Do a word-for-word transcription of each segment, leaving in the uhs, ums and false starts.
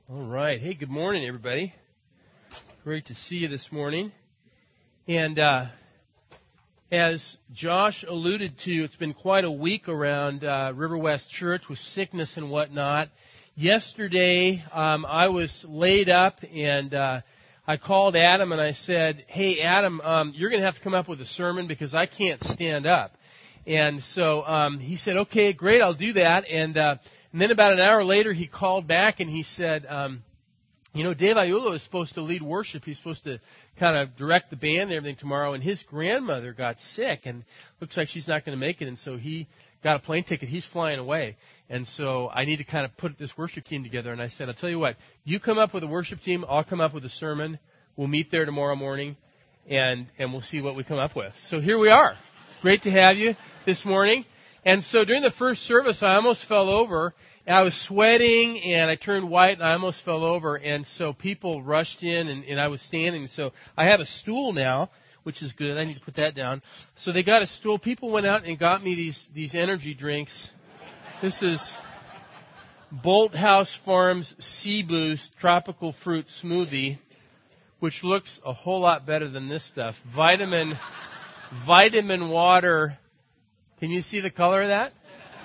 All right. Hey, good morning, everybody. Great to see you this morning. And uh, as Josh alluded to, it's been quite a week around uh, River West Church with sickness and whatnot. Yesterday, um, I was laid up, and uh, I called Adam, and I said, hey, Adam, um, you're going to have to come up with a sermon because I can't stand up. And so um, he said, okay, great, I'll do that. And uh, And then about an hour later, he called back and he said, um, you know, Dave Aiulo is supposed to lead worship. He's supposed to kind of direct the band and everything tomorrow. And his grandmother got sick and looks like she's not going to make it. And so he got a plane ticket. He's flying away. And so I need to kind of put this worship team together. And I said, I'll tell you what, you come up with a worship team. I'll come up with a sermon. We'll meet there tomorrow morning and, and we'll see what we come up with. So here we are. It's great to have you this morning. And so during the first service, I almost fell over. And I was sweating, and I turned white, and I almost fell over. And so people rushed in, and, and I was standing. So I have a stool now, which is good. I need to put that down. So they got a stool. People went out and got me these, these energy drinks. This is Bolt House Farms Sea Boost Tropical Fruit Smoothie, which looks a whole lot better than this stuff. Vitamin, vitamin water. Can you see the color of that?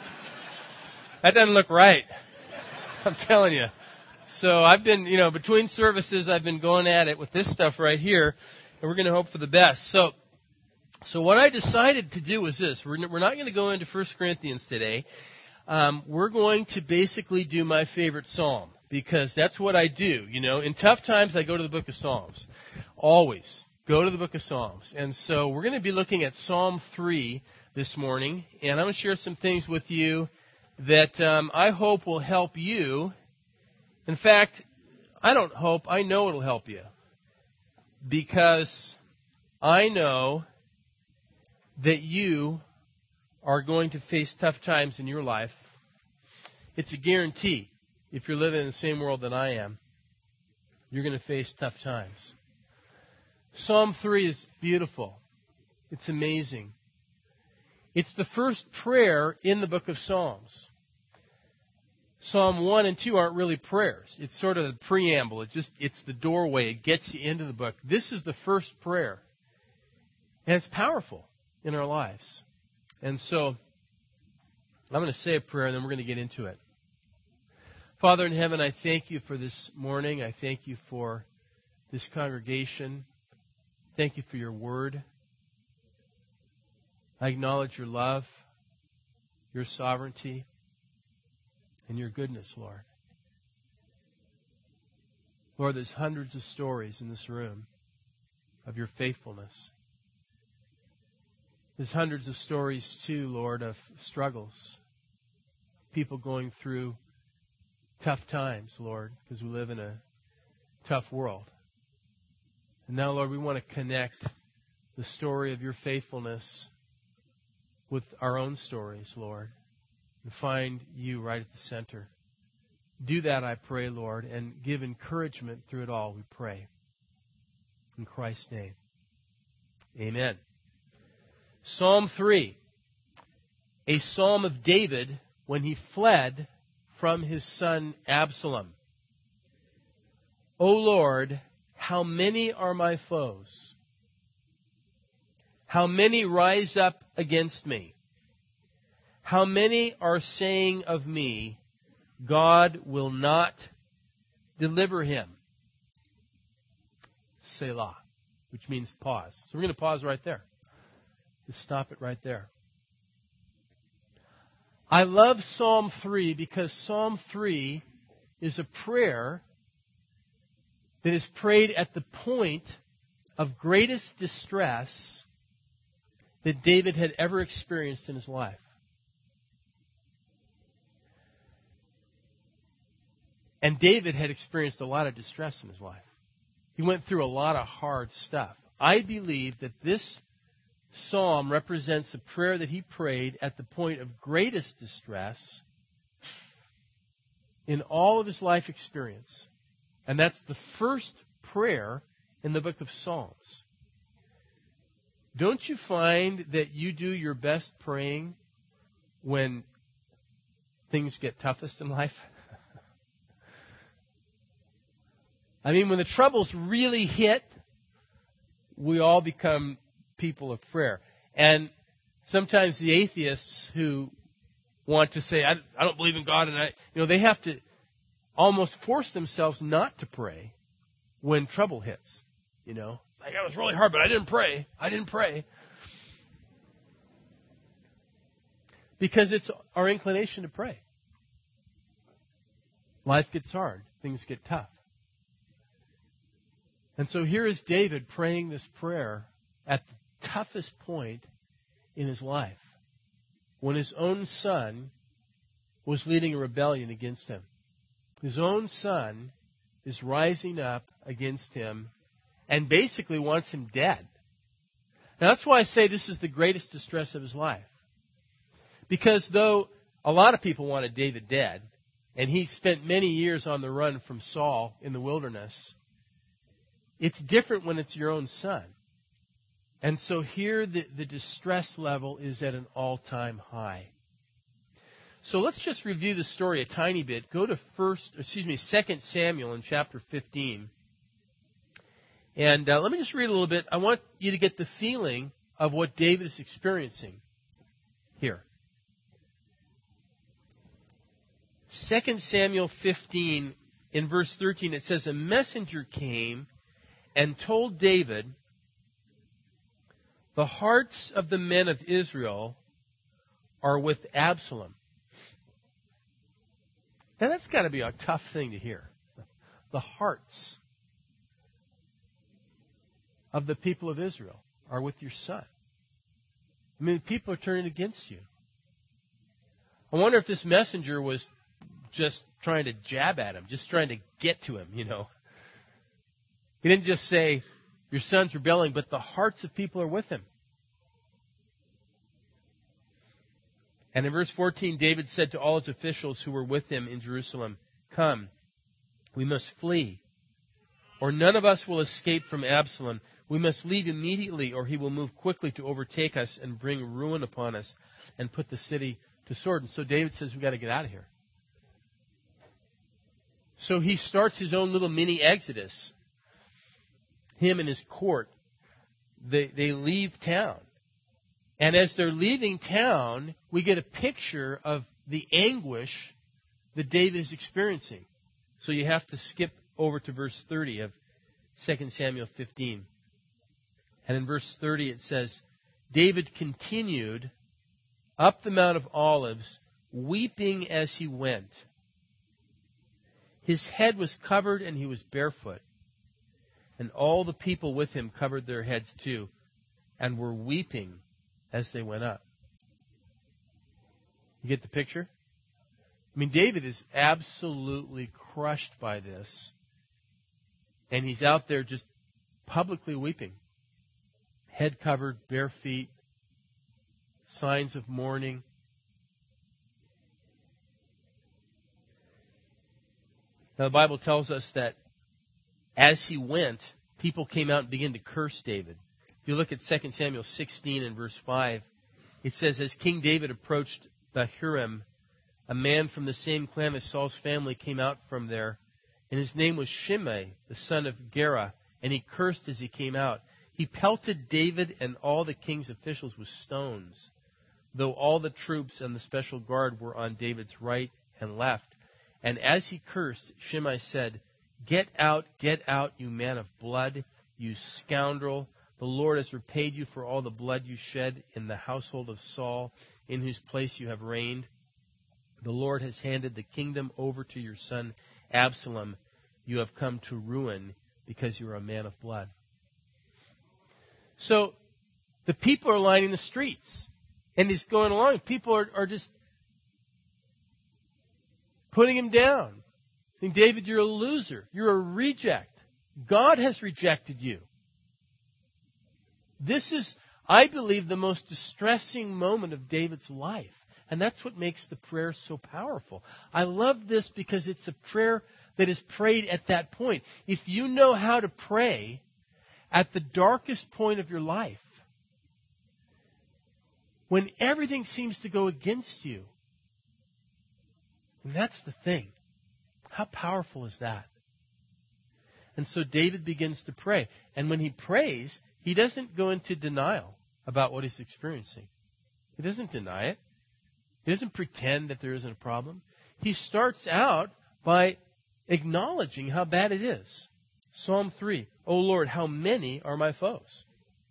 That doesn't look right. I'm telling you. So I've been, you know, between services, I've been going at it with this stuff right here, and we're going to hope for the best. So, so what I decided to do was this. We're, we're not going to go into First Corinthians today. Um, we're going to basically do my favorite psalm, because that's what I do. You know, in tough times, I go to the book of Psalms. Always go to the book of Psalms. And so we're going to be looking at Psalm three this morning, and I'm going to share some things with you that um, I hope will help you. In fact, I don't hope, I know it'll help you. Because I know that you are going to face tough times in your life. It's a guarantee. If you're living in the same world that I am, you're going to face tough times. Psalm three is beautiful. It's amazing. It's the first prayer in the book of Psalms. Psalm one and two aren't really prayers. It's sort of the preamble. It just it's the doorway. It gets you into the book. This is the first prayer. And it's powerful in our lives. And so I'm going to say a prayer and then we're going to get into it. Father in heaven, I thank you for this morning. I thank you for this congregation. Thank you for your word. I acknowledge your love, your sovereignty, and your goodness, Lord. Lord, there's hundreds of stories in this room of your faithfulness. There's hundreds of stories, too, Lord, of struggles. People going through tough times, Lord, because we live in a tough world. And now, Lord, we want to connect the story of your faithfulness with our own stories, Lord, and find you right at the center. Do that, I pray, Lord, and give encouragement through it all, we pray. In Christ's name, amen. Psalm three, a psalm of David when he fled from his son Absalom. O Lord, how many are my foes? How many rise up against me? How many are saying of me, God will not deliver him? Selah, which means pause. So we're going to pause right there. Just stop it right there. I love Psalm three because Psalm three is a prayer that is prayed at the point of greatest distress that David had ever experienced in his life. And David had experienced a lot of distress in his life. He went through a lot of hard stuff. I believe that this psalm represents a prayer that he prayed at the point of greatest distress in all of his life experience. And that's the first prayer in the book of Psalms. Don't you find that you do your best praying when things get toughest in life? I mean, when the troubles really hit, we all become people of prayer. And sometimes the atheists who want to say, I, I don't believe in God, and I, you know, they have to almost force themselves not to pray when trouble hits. You know, it's like, it was really hard, but I didn't pray. I didn't pray. Because it's our inclination to pray. Life gets hard. Things get tough. And so here is David praying this prayer at the toughest point in his life, when his own son was leading a rebellion against him. His own son is rising up against him and basically wants him dead. Now that's why I say this is the greatest distress of his life. Because though a lot of people wanted David dead, and he spent many years on the run from Saul in the wilderness, it's different when it's your own son. And so here the, the distress level is at an all-time high. So let's just review the story a tiny bit. Go to first, excuse me, Second Samuel in chapter fifteen. And uh, let me just read a little bit. I want you to get the feeling of what David is experiencing here. Second Samuel fifteen, in verse thirteen, it says, a messenger came and told David, the hearts of the men of Israel are with Absalom. Now that's got to be a tough thing to hear. The hearts of the people of Israel are with your son. I mean, people are turning against you. I wonder if this messenger was just trying to jab at him, just trying to get to him, you know. He didn't just say, your son's rebelling, but the hearts of people are with him. And in verse fourteen, David said to all his officials who were with him in Jerusalem, come, we must flee, or none of us will escape from Absalom. We must leave immediately, or he will move quickly to overtake us and bring ruin upon us and put the city to sword. And so David says, we've got to get out of here. So he starts his own little mini exodus. Him and his court, they, they leave town. And as they're leaving town, we get a picture of the anguish that David is experiencing. So you have to skip over to verse thirty of Second Samuel fifteen. And in verse thirty it says, David continued up the Mount of Olives, weeping as he went. His head was covered and he was barefoot. And all the people with him covered their heads too, and were weeping as they went up. You get the picture? I mean, David is absolutely crushed by this. And he's out there just publicly weeping. Head covered, bare feet, signs of mourning. Now, the Bible tells us that as he went, people came out and began to curse David. If you look at Second Samuel sixteen and verse five, it says, as King David approached Bahurim, a man from the same clan as Saul's family came out from there, and his name was Shimei, the son of Gera, and he cursed as he came out. He pelted David and all the king's officials with stones, though all the troops and the special guard were on David's right and left. And as he cursed, Shimei said, get out, get out, you man of blood, you scoundrel. The Lord has repaid you for all the blood you shed in the household of Saul, in whose place you have reigned. The Lord has handed the kingdom over to your son Absalom. You have come to ruin because you are a man of blood. So the people are lining the streets, and he's going along. People are, are just putting him down. Saying, David, you're a loser. You're a reject. God has rejected you. This is, I believe, the most distressing moment of David's life. And that's what makes the prayer so powerful. I love this because it's a prayer that is prayed at that point. If you know how to pray at the darkest point of your life, when everything seems to go against you, and that's the thing. How powerful is that? And so David begins to pray. And when he prays, he doesn't go into denial about what he's experiencing. He doesn't deny it. He doesn't pretend that there isn't a problem. He starts out by acknowledging how bad it is. Psalm three, O Lord, how many are my foes?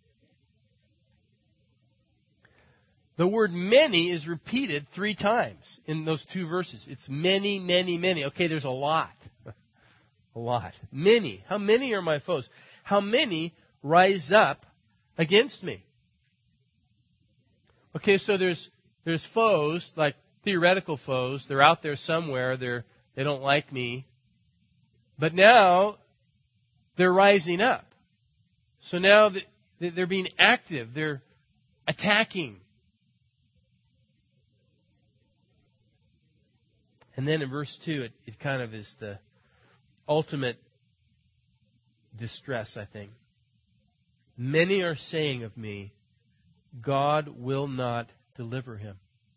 The word many is repeated three times in those two verses. It's many, many, many. Okay, there's a lot. A lot. Many. How many are my foes? How many rise up against me? Okay, so there's there's foes, like theoretical foes. They're out there somewhere. They're they don't like me. But now they're rising up. So now they're being active. They're attacking. And then in verse two, it, it kind of is the ultimate distress, I think. Many are saying of me, God will not deliver him.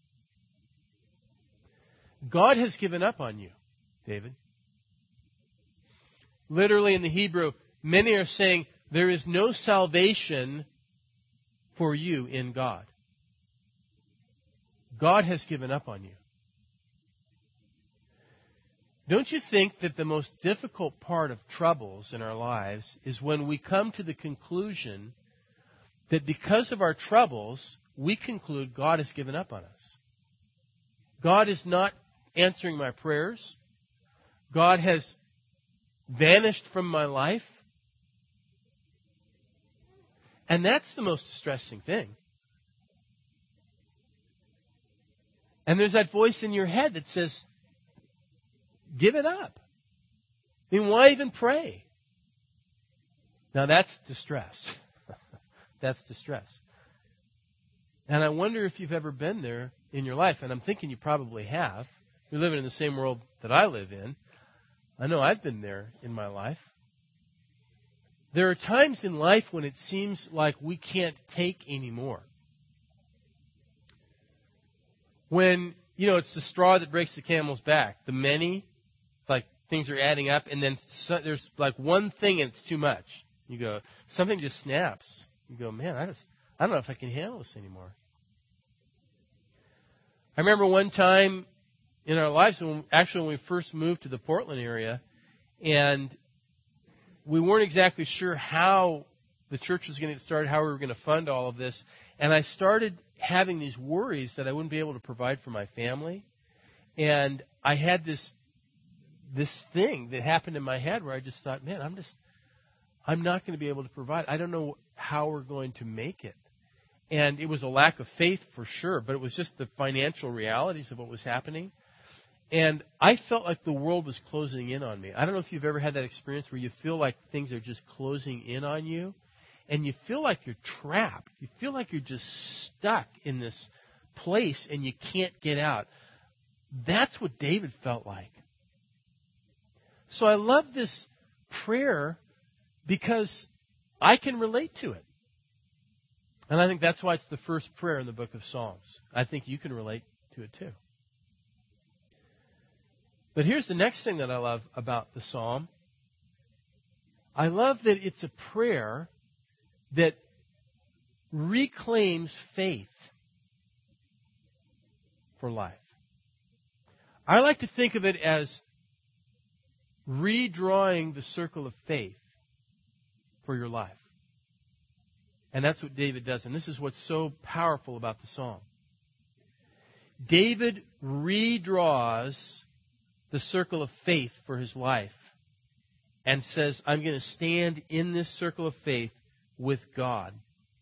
God has given up on you, David. Literally in the Hebrew, many are saying there is no salvation for you in God. God has given up on you. Don't you think that the most difficult part of troubles in our lives is when we come to the conclusion that because of our troubles, we conclude God has given up on us. God is not answering my prayers. God has vanished from my life. And that's the most distressing thing. And there's that voice in your head that says, give it up. I mean, why even pray? Now that's distress. That's distress. And I wonder if you've ever been there in your life, and I'm thinking you probably have. You're living in the same world that I live in. I know I've been there in my life. There are times in life when it seems like we can't take anymore. When, you know, it's the straw that breaks the camel's back. The many, it's like things are adding up, and then so, there's like one thing and it's too much. You go, something just snaps. You go, man, I just, I don't know if I can handle this anymore. I remember one time in our lives, when, actually when we first moved to the Portland area, and we weren't exactly sure how the church was going to get started, how we were going to fund all of this. And I started having these worries that I wouldn't be able to provide for my family. And I had this this thing that happened in my head where I just thought, man, I'm just, I'm not going to be able to provide. I don't know how we're going to make it. And it was a lack of faith for sure, but it was just the financial realities of what was happening. And I felt like the world was closing in on me. I don't know if you've ever had that experience where you feel like things are just closing in on you, and you feel like you're trapped. You feel like you're just stuck in this place and you can't get out. That's what David felt like. So I love this prayer because I can relate to it. And I think that's why it's the first prayer in the book of Psalms. I think you can relate to it too. But here's the next thing that I love about the psalm. I love that it's a prayer that reclaims faith for life. I like to think of it as redrawing the circle of faith for your life. And that's what David does. And this is what's so powerful about the psalm. David redraws the circle of faith for his life and says, I'm going to stand in this circle of faith with God.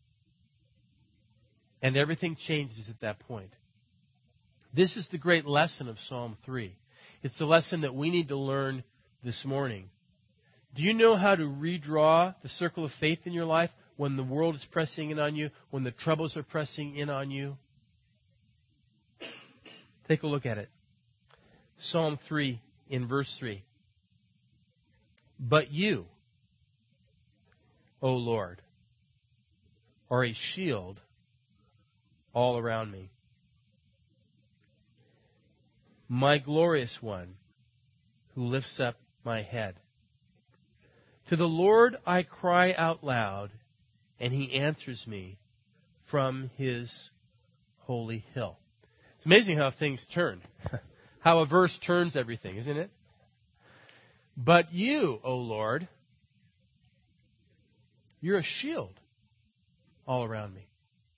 And everything changes at that point. This is the great lesson of Psalm three. It's the lesson that we need to learn this morning. Do you know how to redraw the circle of faith in your life when the world is pressing in on you, when the troubles are pressing in on you? Take a look at it. Psalm three in verse three. But you, O Lord, are a shield all around me. My glorious one who lifts up my head. To the Lord I cry out loud, and He answers me from His holy hill. It's amazing how things turn. How a verse turns everything, isn't it? But you, O Lord, you're a shield all around me.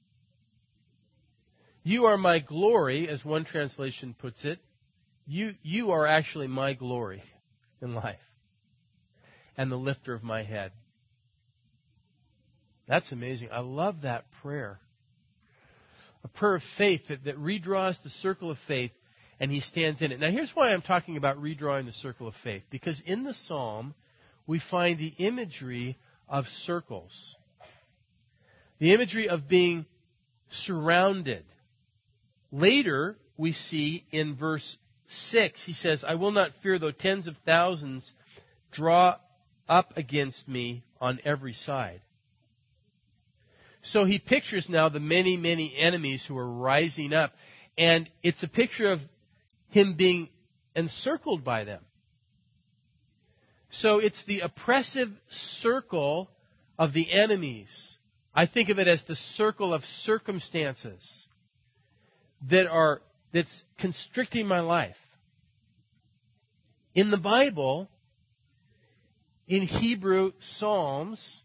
You are my glory, as one translation puts it. You, you are actually my glory in life and the lifter of my head. That's amazing. I love that prayer. A prayer of faith that, that redraws the circle of faith, and He stands in it. Now, here's why I'm talking about redrawing the circle of faith. Because in the psalm, we find the imagery of circles. The imagery of being surrounded. Later, we see in verse six, he says, I will not fear though tens of thousands draw up against me on every side. So he pictures now the many, many enemies who are rising up. And it's a picture of him being encircled by them. So it's the oppressive circle of the enemies. I think of it as the circle of circumstances that are that's constricting my life. In the Bible, in Hebrew Psalms,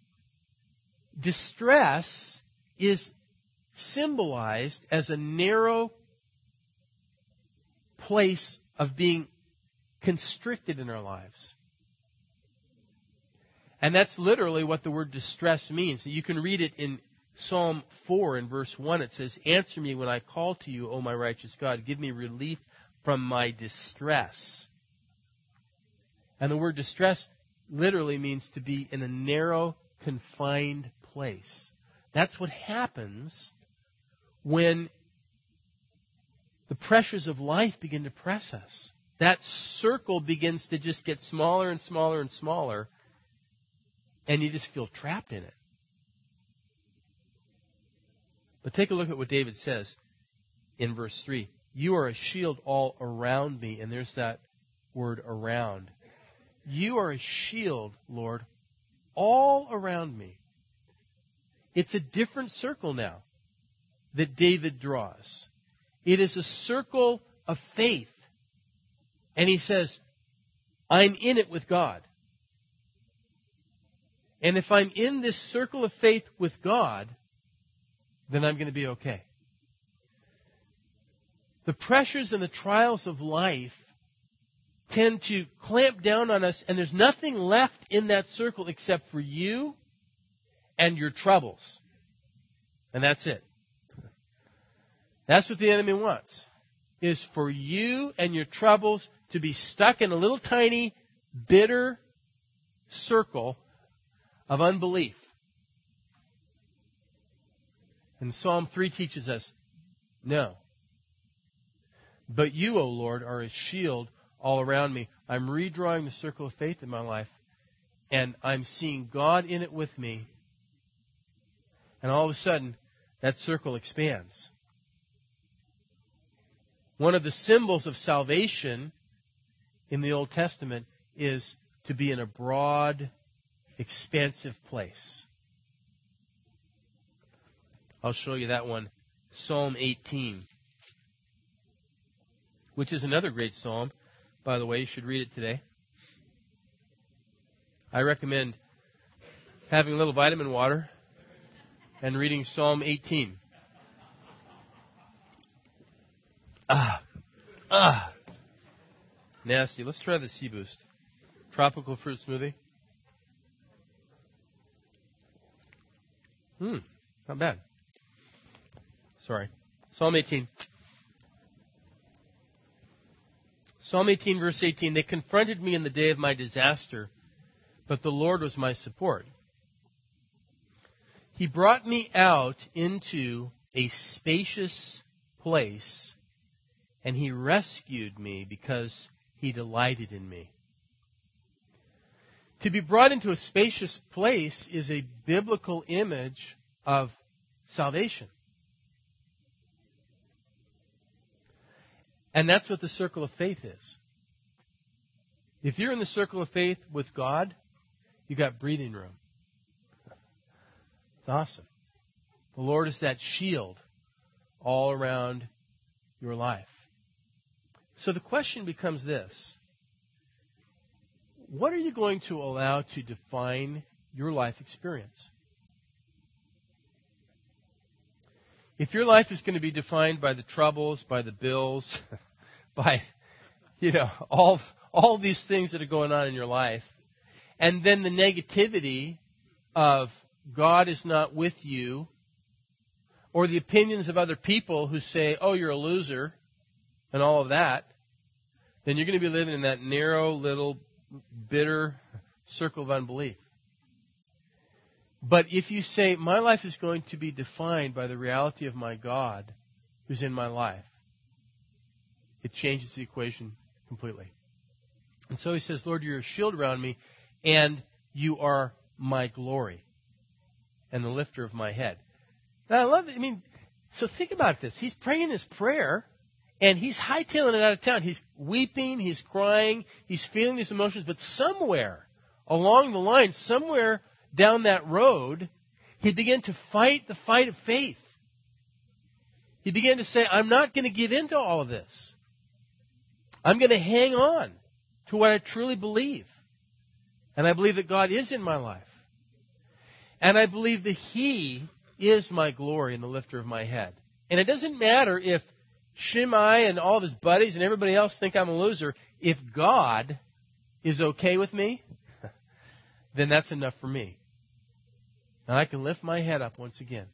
distress is symbolized as a narrow place of being constricted in our lives. And that's literally what the word distress means. You can read it in Psalm four in verse one. It says, answer me when I call to you, O my righteous God. Give me relief from my distress. And the word distress literally means to be in a narrow, confined place. That's what happens when the pressures of life begin to press us. That circle begins to just get smaller and smaller and smaller, and you just feel trapped in it. But take a look at what David says in verse three. You are a shield all around me, and there's that word around. You are a shield, Lord, all around me. It's a different circle now that David draws. It is a circle of faith. And he says, I'm in it with God. And if I'm in this circle of faith with God, then I'm going to be okay. The pressures and the trials of life tend to clamp down on us, and there's nothing left in that circle except for you and your troubles. And that's it. That's what the enemy wants, is for you and your troubles to be stuck in a little tiny, bitter circle of unbelief. And Psalm three teaches us, no. But you, O Lord, are a shield all around me. I'm redrawing the circle of faith in my life, and I'm seeing God in it with me. And all of a sudden, that circle expands. One of the symbols of salvation in the Old Testament is to be in a broad, expansive place. I'll show you that one. Psalm eighteen, which is another great psalm. By the way, you should read it today. I recommend having a little vitamin water and reading Psalm eighteen. Ah, ah, nasty. Let's try the Sea Boost. Tropical fruit smoothie. Hmm, not bad. Sorry. Psalm eighteen. Psalm eighteen, verse eighteen. They confronted me in the day of my disaster, but the Lord was my support. He brought me out into a spacious place, and He rescued me because He delighted in me. To be brought into a spacious place is a biblical image of salvation. And that's what the circle of faith is. If you're in the circle of faith with God, you got breathing room. It's awesome. The Lord is that shield all around your life. So the question becomes this. What are you going to allow to define your life experience? If your life is going to be defined by the troubles, by the bills, by, you know, all, all these things that are going on in your life, and then the negativity of God is not with you, or the opinions of other people who say, oh, you're a loser, and all of that, then you're going to be living in that narrow, little, bitter circle of unbelief. But if you say, my life is going to be defined by the reality of my God who's in my life, it changes the equation completely. And so he says, Lord, you're a shield around me, and you are my glory and the lifter of my head. Now, I love it. I mean, so think about this. He's praying this prayer, and he's hightailing it out of town. He's weeping, he's crying, he's feeling these emotions, but somewhere along the line, somewhere down that road, he began to fight the fight of faith. He began to say, I'm not going to give in to all of this. I'm going to hang on to what I truly believe. And I believe that God is in my life. And I believe that He is my glory and the lifter of my head. And it doesn't matter if Shimei and all of his buddies and everybody else think I'm a loser. If God is okay with me, then that's enough for me. And I can lift my head up once again.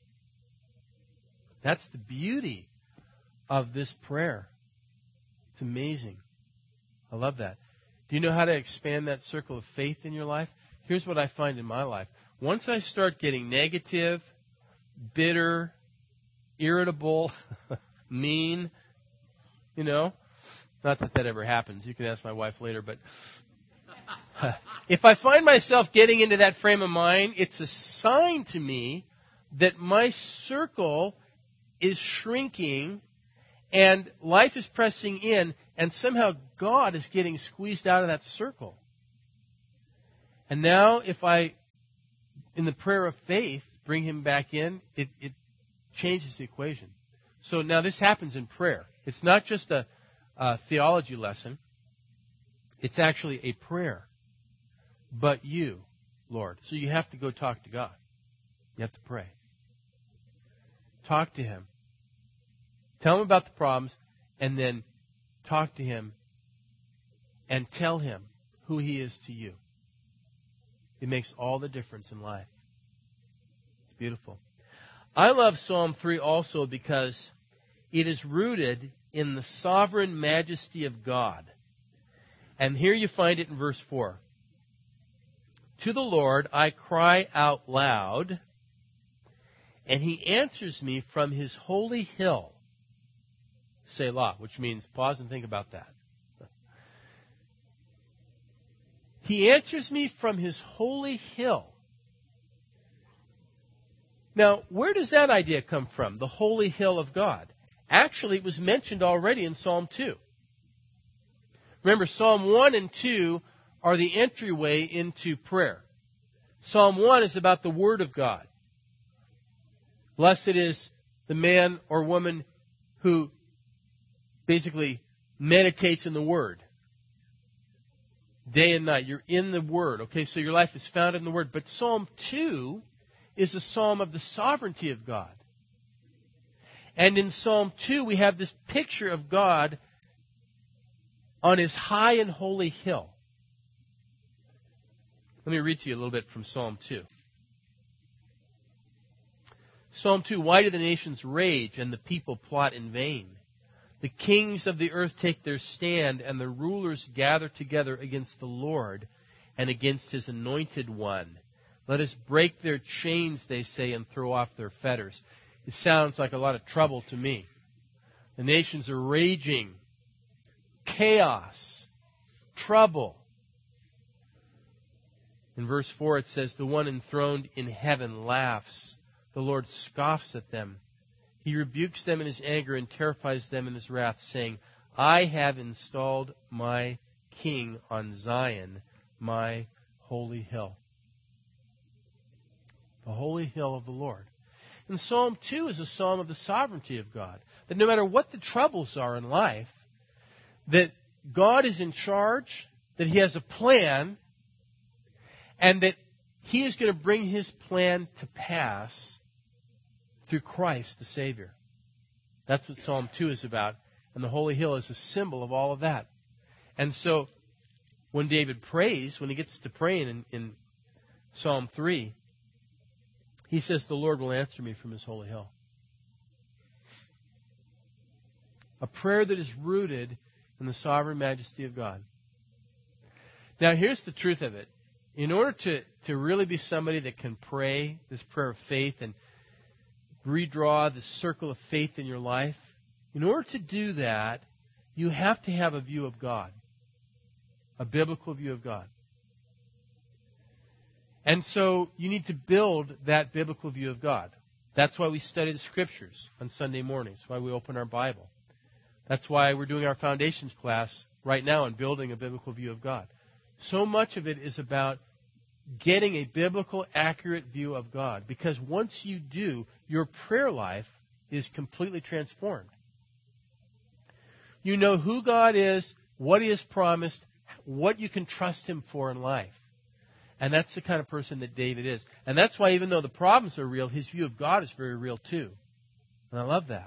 That's the beauty of this prayer. It's amazing. I love that. Do you know how to expand that circle of faith in your life? Here's what I find in my life. Once I start getting negative, bitter, irritable, mean, you know, not that that ever happens. You can ask my wife later, but if I find myself getting into that frame of mind, it's a sign to me that my circle is shrinking and life is pressing in, and somehow God is getting squeezed out of that circle. And now if I, in the prayer of faith, bring Him back in, it, it changes the equation. So now this happens in prayer. It's not just a, a theology lesson. It's actually a prayer. But you, Lord. So you have to go talk to God. You have to pray. Talk to Him. Tell Him about the problems, and then talk to Him and tell Him who He is to you. It makes all the difference in life. It's beautiful. I love Psalm three also because it is rooted in the sovereign majesty of God. And here you find it in verse four. To the Lord I cry out loud, and He answers me from His holy hill. Selah, which means pause and think about that. He answers me from His holy hill. Now, where does that idea come from? The holy hill of God. Actually, it was mentioned already in Psalm two. Remember, Psalm one and two are the entryway into prayer. Psalm one is about the Word of God. Blessed is the man or woman who basically meditates in the Word. Day and night. You're in the Word. Okay, so your life is founded in the Word. But Psalm two is a psalm of the sovereignty of God. And in Psalm two, we have this picture of God on His high and holy hill. Let me read to you a little bit from Psalm two. Psalm two, why do the nations rage and the people plot in vain? The kings of the earth take their stand, and the rulers gather together against the Lord and against His anointed one. Let us break their chains, they say, and throw off their fetters. It sounds like a lot of trouble to me. The nations are raging. Chaos. Trouble. In verse four it says, the one enthroned in heaven laughs. The Lord scoffs at them. He rebukes them in His anger and terrifies them in His wrath, saying, I have installed my King on Zion, my holy hill. the holy hill of the Lord. And Psalm two is a psalm of the sovereignty of God. That no matter what the troubles are in life, that God is in charge, that He has a plan, and that He is going to bring His plan to pass through Christ the Savior. That's what Psalm two is about. And the holy hill is a symbol of all of that. And so when David prays, when he gets to praying in, in Psalm three, he says, the Lord will answer me from His holy hill. A prayer that is rooted in the sovereign majesty of God. Now, here's the truth of it. In order to, to really be somebody that can pray this prayer of faith and redraw the circle of faith in your life, in order to do that, you have to have a view of God, a biblical view of God. And so you need to build that biblical view of God. That's why we study the Scriptures on Sunday mornings. That's why we open our Bible. That's why we're doing our foundations class right now on building a biblical view of God. So much of it is about getting a biblical, accurate view of God. Because once you do, your prayer life is completely transformed. You know who God is, what He has promised, what you can trust Him for in life. And that's the kind of person that David is. And that's why even though the problems are real, his view of God is very real too. And I love that.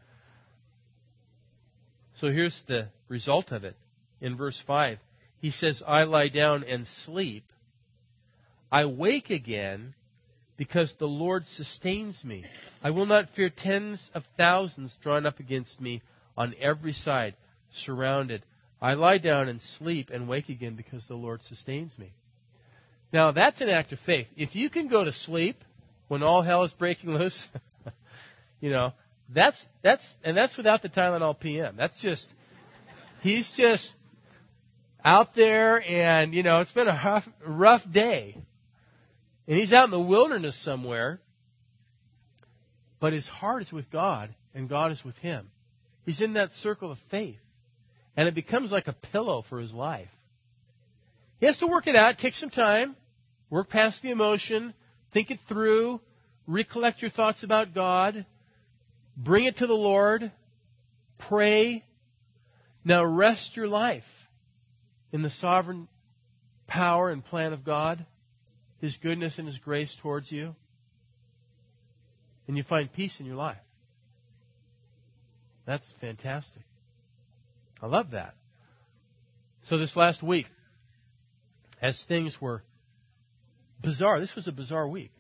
So here's the result of it. In verse five, he says, I lie down and sleep. I wake again because the Lord sustains me. I will not fear tens of thousands drawn up against me on every side, surrounded. I lie down and sleep and wake again because the Lord sustains me. Now, that's an act of faith. If you can go to sleep when all hell is breaking loose, you know, that's, that's, and that's without the Tylenol P M. That's just, he's just out there and, you know, it's been a rough, rough day. And he's out in the wilderness somewhere, but his heart is with God and God is with him. He's in that circle of faith. And it becomes like a pillow for his life. He has to work it out, take some time, work past the emotion, think it through, recollect your thoughts about God, bring it to the Lord, pray. Now rest your life in the sovereign power and plan of God, His goodness and His grace towards you, and you find peace in your life. That's fantastic. I love that. So this last week, as things were bizarre, this was a bizarre week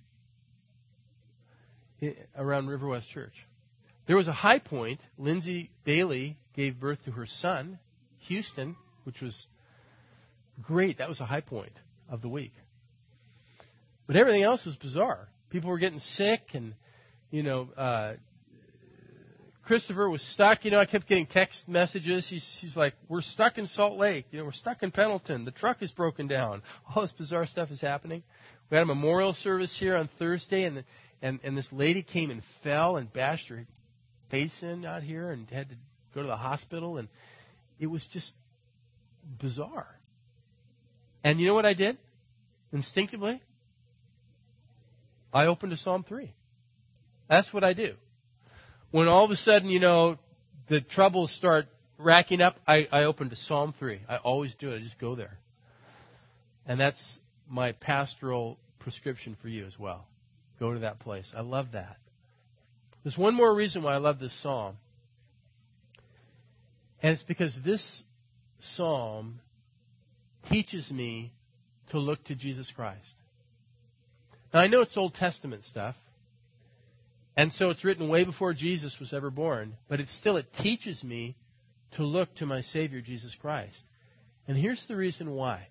around River West Church. There was a high point. Lindsay Bailey gave birth to her son, Houston, which was great. That was a high point of the week. But everything else was bizarre. People were getting sick, and, you know, uh, Christopher was stuck. You know, I kept getting text messages. He's, he's like, we're stuck in Salt Lake. You know, we're stuck in Pendleton. The truck is broken down. All this bizarre stuff is happening. We had a memorial service here on Thursday, and, the, and, and this lady came and fell and bashed her face in out here and had to go to the hospital. And it was just bizarre. And you know what I did? Instinctively, I opened to Psalm three. That's what I do. When all of a sudden, you know, the troubles start racking up, I, I open to Psalm three. I always do it. I just go there. And that's my pastoral prescription for you as well. Go to that place. I love that. There's one more reason why I love this psalm. And it's because this psalm teaches me to look to Jesus Christ. Now, I know it's Old Testament stuff. And so it's written way before Jesus was ever born. But it still, it teaches me to look to my Savior, Jesus Christ. And here's the reason why.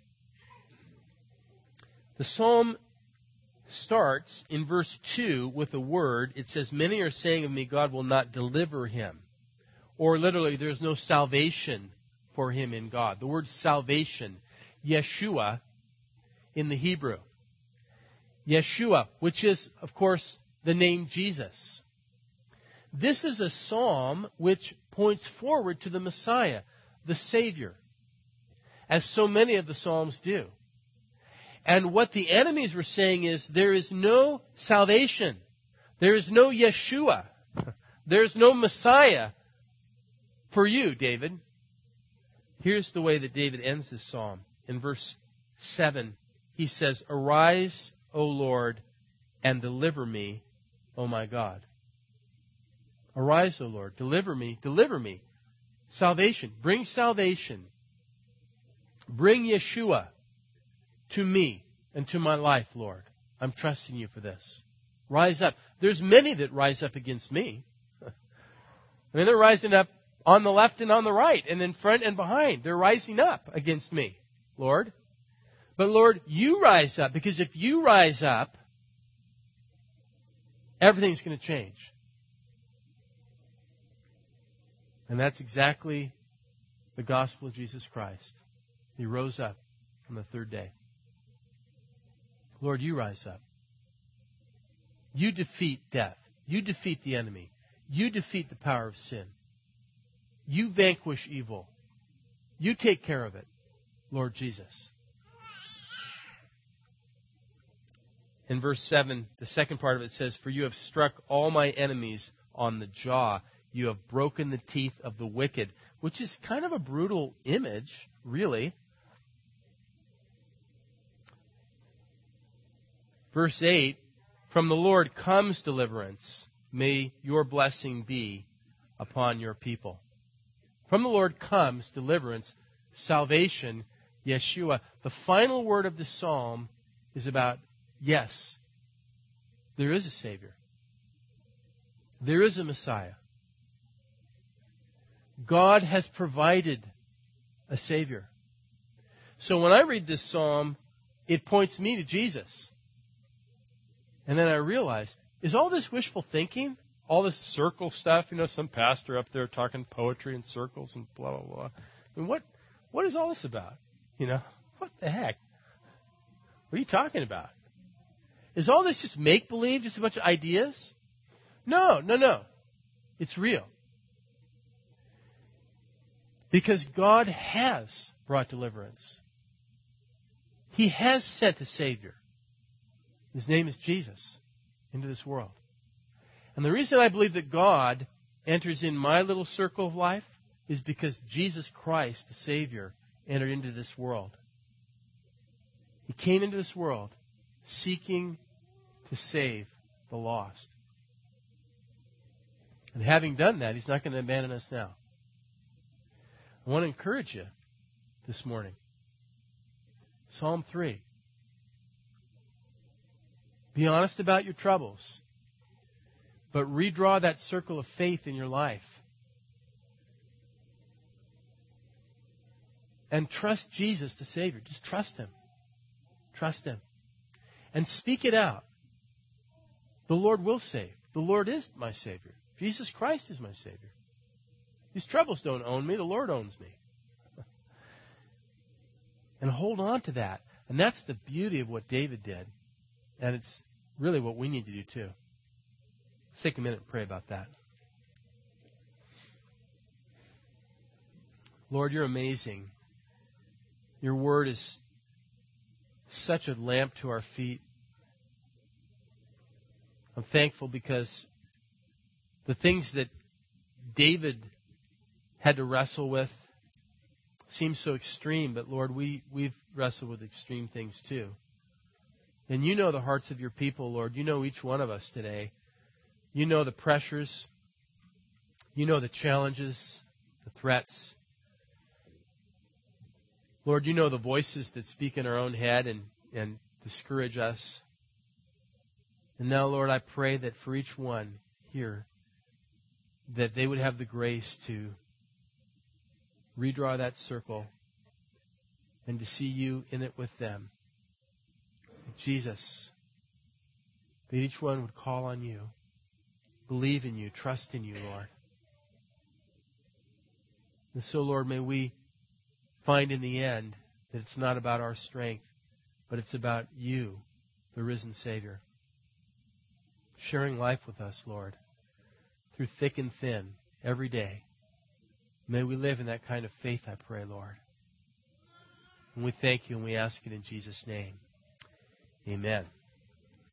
The psalm starts in verse two with a word. It says, many are saying of me, God will not deliver him. Or literally, there's no salvation for him in God. The word salvation, Yeshua, in the Hebrew. Yeshua, which is, of course, the name Jesus. This is a psalm which points forward to the Messiah, the Savior, as so many of the psalms do. And what the enemies were saying is, there is no salvation. There is no Yeshua. There's no Messiah for you, David. Here's the way that David ends this psalm. In verse seven, he says, "Arise, O Lord, and deliver me, O my God." Arise, O Lord, deliver me, deliver me. Salvation, bring salvation. Bring Yeshua to me and to my life, Lord. I'm trusting you for this. Rise up. There's many that rise up against me. I mean, they're rising up on the left and on the right, and in front and behind. They're rising up against me, Lord. But Lord, you rise up, because if you rise up, everything's going to change. And that's exactly the gospel of Jesus Christ. He rose up on the third day. Lord, you rise up. You defeat death. You defeat the enemy. You defeat the power of sin. You vanquish evil. You take care of it, Lord Jesus. In verse seven, the second part of it says, "For you have struck all my enemies on the jaw. You have broken the teeth of the wicked," which is kind of a brutal image, really. Verse eight, "From the Lord comes deliverance. May your blessing be upon your people." From the Lord comes deliverance, salvation, Yeshua. The final word of the psalm is about, yes, there is a Savior. There is a Messiah. God has provided a Savior. So when I read this psalm, it points me to Jesus. And then I realize, is all this wishful thinking? All this circle stuff? You know, some pastor up there talking poetry in circles and blah, blah, blah. I mean, what, what is all this about? You know, what the heck? What are you talking about? Is all this just make-believe, just a bunch of ideas? No, no, no. It's real. Because God has brought deliverance. He has sent a Savior. His name is Jesus into this world. And the reason I believe that God enters in my little circle of life is because Jesus Christ, the Savior, entered into this world. He came into this world seeking to save the lost. And having done that, He's not going to abandon us now. I want to encourage you this morning. Psalm three. Be honest about your troubles, but redraw that circle of faith in your life. And trust Jesus, the Savior. Just trust Him. Trust Him. And speak it out. The Lord will save. The Lord is my Savior. Jesus Christ is my Savior. These troubles don't own me. The Lord owns me. And hold on to that. And that's the beauty of what David did. And it's really what we need to do too. Let's take a minute and pray about that. Lord, you're amazing. Your word is such a lamp to our feet. I'm thankful because the things that David had to wrestle with seem so extreme, but Lord, we, we've wrestled with extreme things too. And you know the hearts of your people, Lord. You know each one of us today. You know the pressures. You know the challenges, the threats. Lord, you know the voices that speak in our own head and, and discourage us. And now, Lord, I pray that for each one here, that they would have the grace to redraw that circle and to see you in it with them. Jesus, that each one would call on you, believe in you, trust in you, Lord. And so, Lord, may we find in the end that it's not about our strength, but it's about you, the risen Savior, sharing life with us, Lord, through thick and thin, every day. May we live in that kind of faith, I pray, Lord. And we thank you and we ask it in Jesus' name. Amen.